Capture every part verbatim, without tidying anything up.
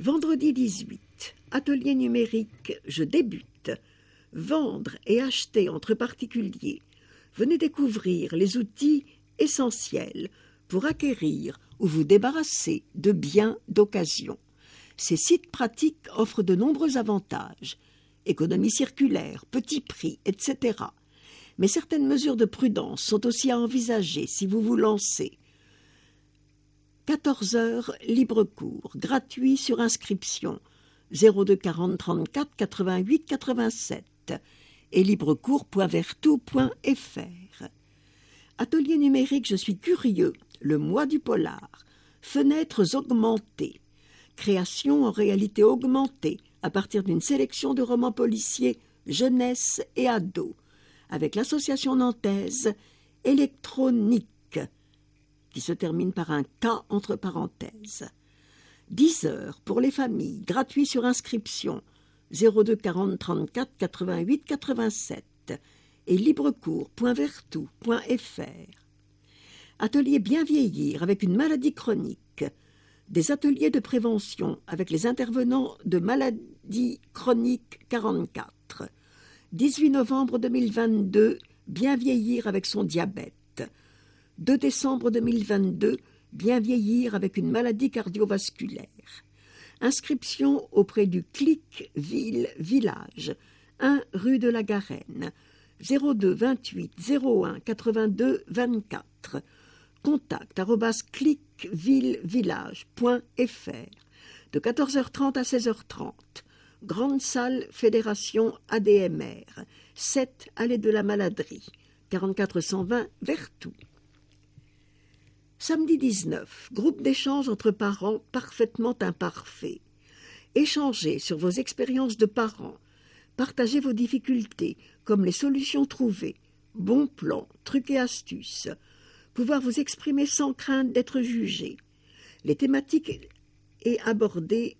Vendredi dix-huit, atelier numérique, je débute. Vendre et acheter entre particuliers. Venez découvrir les outils essentiels pour acquérir ou vous débarrasser de biens d'occasion. Ces sites pratiques offrent de nombreux avantages. Économie circulaire, petit prix, et cetera. Mais certaines mesures de prudence sont aussi à envisager si vous vous lancez. quatorze heures, libre cours, gratuit sur inscription, zéro deux quarante trente-quatre quatre-vingt-huit quatre-vingt-sept et librecours point vertou point f r. Atelier numérique, je suis curieux, le mois du polar, fenêtres augmentées, création en réalité augmentée à partir d'une sélection de romans policiers jeunesse et ados, avec l'association nantaise électronique, qui se termine par un K entre parenthèses. dix heures pour les familles, gratuit sur inscription, zéro deux quarante trente-quatre quatre-vingt-huit quatre-vingt-sept et librecours point vertou point f r. Atelier bien vieillir avec une maladie chronique, des ateliers de prévention avec les intervenants de maladie chronique quarante-quatre. dix-huit novembre deux mille vingt-deux, bien vieillir avec son diabète. deux décembre deux mille vingt-deux, bien vieillir avec une maladie cardiovasculaire. Inscription auprès du Clic Ville Village, un rue de la Garenne, zéro deux vingt-huit zéro un quatre-vingt-deux vingt-quatre. Contact arobase clicvillevillage point f r. De quatorze heures trente à seize heures trente. Grande salle Fédération A D M R, sept allée de la Maladerie, quarante-quatre cent vingt Vertou. Samedi dix-neuf, groupe d'échange entre parents parfaitement imparfaits. Échangez sur vos expériences de parents. Partagez vos difficultés, comme les solutions trouvées, bons plans, trucs et astuces. Pouvoir vous exprimer sans crainte d'être jugé. Les thématiques et abordées,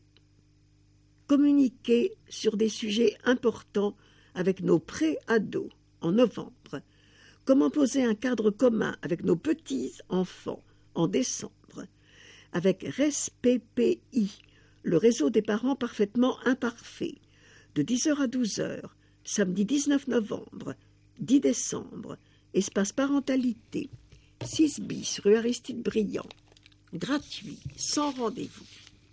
communiquer sur des sujets importants avec nos pré-ados en novembre. Comment poser un cadre commun avec nos petits-enfants en décembre, avec R E S P P I, le réseau des parents parfaitement imparfaits, de dix heures à douze heures, samedi dix-neuf novembre, dix décembre, espace parentalité, six bis, rue Aristide Briand, gratuit, sans rendez-vous.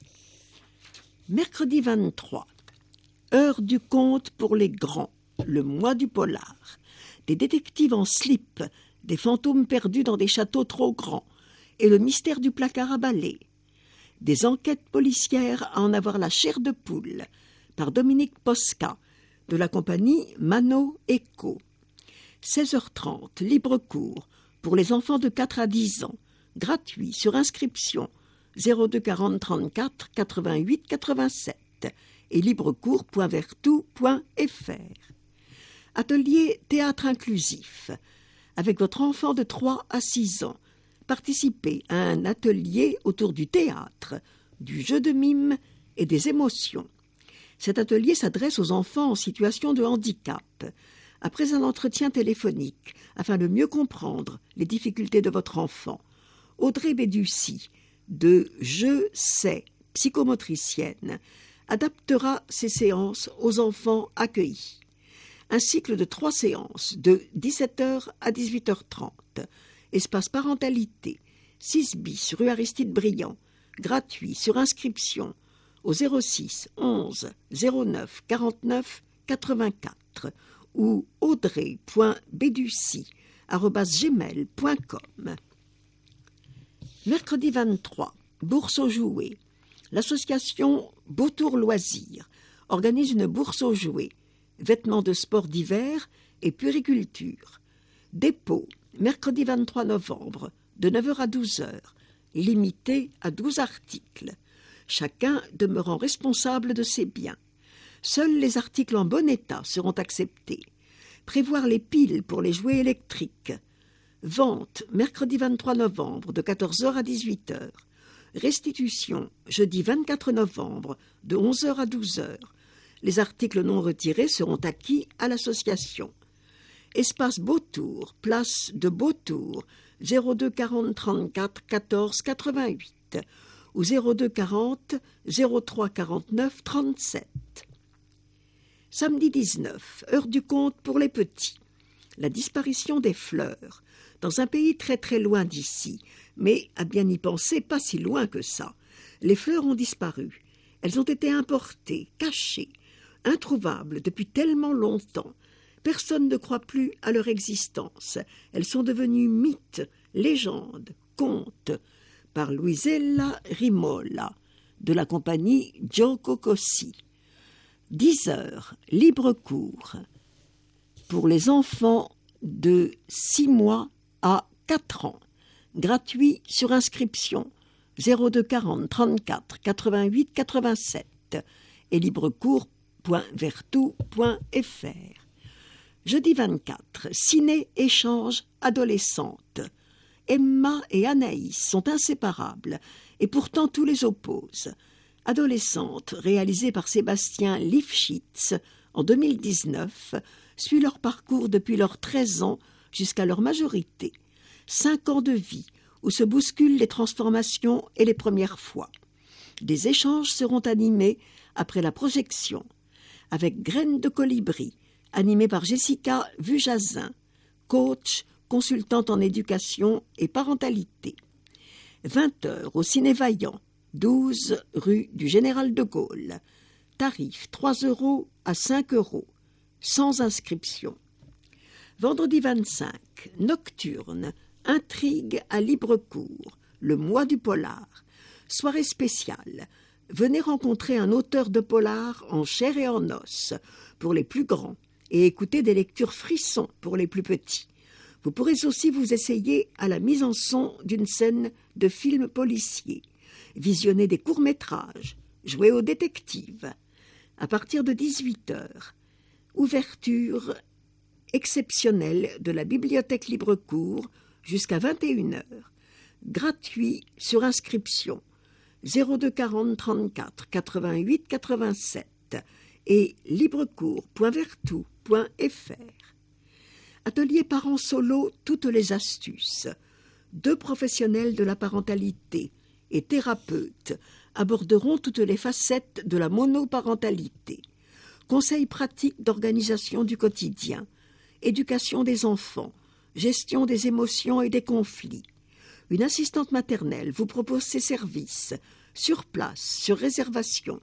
Mercredi vingt-trois, heure du conte pour les grands, le mois du polar, des détectives en slip, des fantômes perdus dans des châteaux trop grands, et le mystère du placard à balai. Des enquêtes policières à en avoir la chair de poule, par Dominique Posca, de la compagnie Mano Eco. seize heures trente, libre cours, pour les enfants de quatre à dix ans, gratuit sur inscription, zéro deux quarante trente-quatre quatre-vingt-huit quatre-vingt-sept et librecours point vertou point f r. Atelier théâtre inclusif. Avec votre enfant de trois à six ans, participez à un atelier autour du théâtre, du jeu de mime et des émotions. Cet atelier s'adresse aux enfants en situation de handicap. Après un entretien téléphonique, afin de mieux comprendre les difficultés de votre enfant, Audrey Bédussi, de Je sais, psychomotricienne, adaptera ces séances aux enfants accueillis. Un cycle de trois séances de dix-sept heures à dix-huit heures trente. Espace parentalité, six bis, rue Aristide Briand, gratuit sur inscription au zéro six onze zéro neuf quarante-neuf quatre-vingt-quatre ou audrey point bédussi arobase gmail point com. Mercredi vingt-trois, bourse aux jouets. L'association Beautour Loisirs organise une bourse aux jouets, vêtements de sport d'hiver et puériculture. Dépôt, mercredi vingt-trois novembre, de neuf heures à douze heures, limité à douze articles. Chacun demeurant responsable de ses biens. Seuls les articles en bon état seront acceptés. Prévoir les piles pour les jouets électriques. Vente, mercredi vingt-trois novembre, de quatorze heures à dix-huit heures. Restitution, jeudi vingt-quatre novembre, de onze heures à douze heures. Les articles non retirés seront acquis à l'association. Espace Beautour, place de Beautour, zéro deux quarante trente-quatre quatorze quatre-vingt-huit. ou zéro deux quarante zéro trois quarante-neuf trente-sept. Samedi dix-neuf, heure du conte pour les petits. La disparition des fleurs, dans un pays très très loin d'ici, mais à bien y penser, pas si loin que ça. Les fleurs ont disparu. Elles ont été importées, cachées, introuvables depuis tellement longtemps. Personne ne croit plus à leur existence. Elles sont devenues mythes, légendes, contes, par Luisella Rimola, de la compagnie Gioco Così. dix heures, libre cours. Pour les enfants de six mois à quatre ans. Gratuit sur inscription. zéro deux quarante trente-quatre quatre-vingt-huit quatre-vingt-sept et librecours point vertou point f r. Jeudi vingt-quatre, ciné-échange adolescente. Emma et Anaïs sont inséparables et pourtant tout les oppose. Adolescente, réalisée par Sébastien Lifshitz en deux mille dix-neuf, suit leur parcours depuis leurs treize ans jusqu'à leur majorité. Cinq ans de vie où se bousculent les transformations et les premières fois. Des échanges seront animés après la projection, avec Graines de colibri, animée par Jessica Vujazin, coach, consultante en éducation et parentalité. vingt heures au Ciné Vaillant, douze rue du Général de Gaulle. Tarif trois euros à cinq euros, sans inscription. Vendredi vingt-cinq, Nocturne, intrigue à libre cours, le mois du polar. Soirée spéciale. Venez rencontrer un auteur de polar en chair et en os pour les plus grands et écouter des lectures frissons pour les plus petits. Vous pourrez aussi vous essayer à la mise en son d'une scène de film policier, visionner des courts-métrages, jouer aux détectives. À partir de dix-huit heures, ouverture exceptionnelle de la bibliothèque Libre-Cours jusqu'à vingt et une heures. Gratuit sur inscription. zéro deux quarante trente-quatre quatre-vingt-huit quatre-vingt-sept et librecours point vertou point f r. Atelier parents solo, toutes les astuces. Deux professionnels de la parentalité et thérapeutes aborderont toutes les facettes de la monoparentalité. Conseils pratiques d'organisation du quotidien, éducation des enfants, gestion des émotions et des conflits. Une assistante maternelle vous propose ses services, sur place, sur réservation,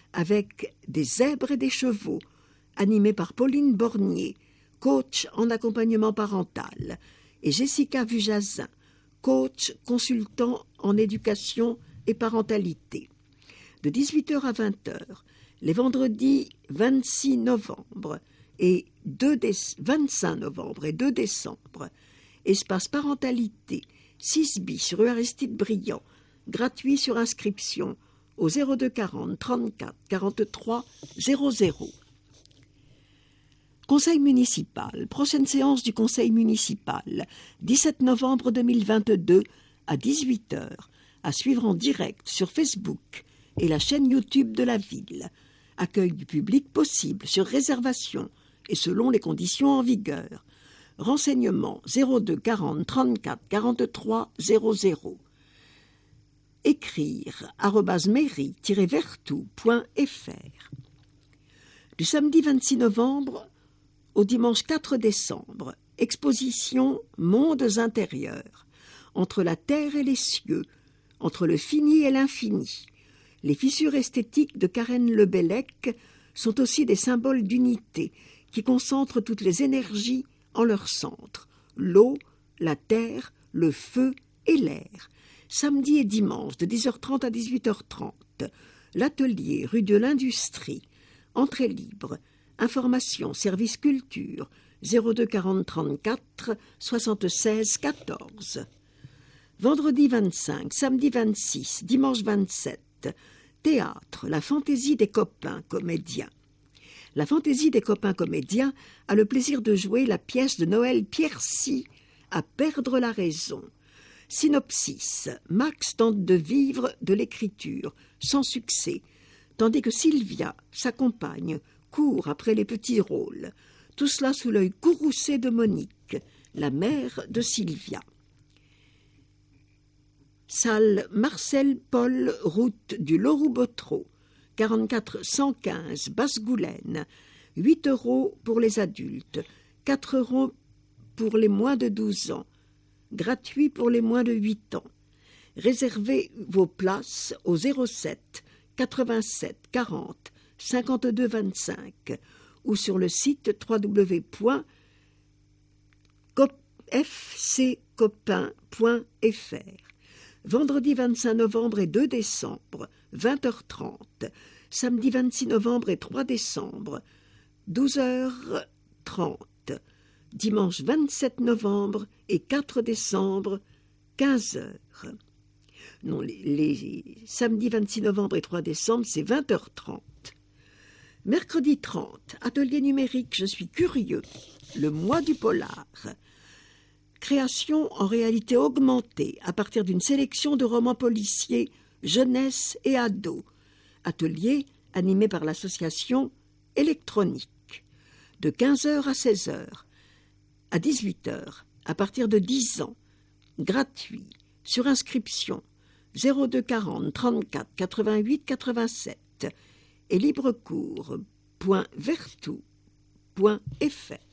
avec des zèbres et des chevaux, animés par Pauline Bornier, coach en accompagnement parental, et Jessica Vujazin, coach consultant en éducation et parentalité. De dix-huit heures à vingt heures, les vendredis vingt-six novembre et deux déce- vingt-cinq novembre et deux décembre, espace parentalité, six bis rue Aristide Briand, gratuit sur inscription au zéro deux quarante trente-quatre quarante-trois zéro zéro. Conseil municipal, prochaine séance du Conseil municipal, dix-sept novembre deux mille vingt-deux à dix-huit heures, à suivre en direct sur Facebook et la chaîne YouTube de la ville. Accueil du public possible sur réservation et selon les conditions en vigueur. Renseignements zéro deux quarante trente-quatre quarante-trois zéro zéro. Écrire arobase mairie tiret vertou point f r. Du samedi vingt-six novembre au dimanche quatre décembre, exposition Mondes intérieurs, entre la terre et les cieux, entre le fini et l'infini. Les fissures esthétiques de Karen Lebellec sont aussi des symboles d'unité qui concentrent toutes les énergies en leur centre, l'eau, la terre, le feu et l'air. Samedi et dimanche de dix heures trente à dix-huit heures trente, l'atelier rue de l'Industrie, entrée libre. Information, service culture, zéro deux quarante trente-quatre soixante-seize quatorze. Vendredi vingt-cinq, samedi vingt-six, dimanche vingt-sept, théâtre, la fantaisie des copains comédiens. La fantaisie des copains comédiens a le plaisir de jouer la pièce de Noël Piercy, À perdre la raison. Synopsis, Max tente de vivre de l'écriture, sans succès, tandis que Sylvia, sa compagne, court après les petits rôles. Tout cela sous l'œil courroucé de Monique, la mère de Sylvia. Salle Marcel Paul, route du Loroux-Botreau, quarante-quatre cent quinze Basse-Goulaine, huit euros pour les adultes, quatre euros pour les moins de douze ans, gratuit pour les moins de huit ans. Réservez vos places au zéro sept quatre-vingt-sept quarante cinquante-deux vingt-cinq ou sur le site w w w point f c copain point f r. Vendredi vingt-cinq novembre et deux décembre, vingt heures trente. Samedi vingt-six novembre et trois décembre, douze heures trente. Dimanche vingt-sept novembre et quatre décembre, quinze heures. Non, les, les samedis vingt-six novembre et trois décembre, c'est vingt heures trente. Mercredi trente, atelier numérique, je suis curieux, le mois du polar. Création en réalité augmentée à partir d'une sélection de romans policiers, jeunesse et ados. Atelier animé par l'association électronique. De quinze heures à seize heures. À dix-huit heures, à partir de dix ans. Gratuit. Sur inscription. zéro deux quarante trente-quatre quatre-vingt-huit quatre-vingt-sept et librecours point vertou point f r.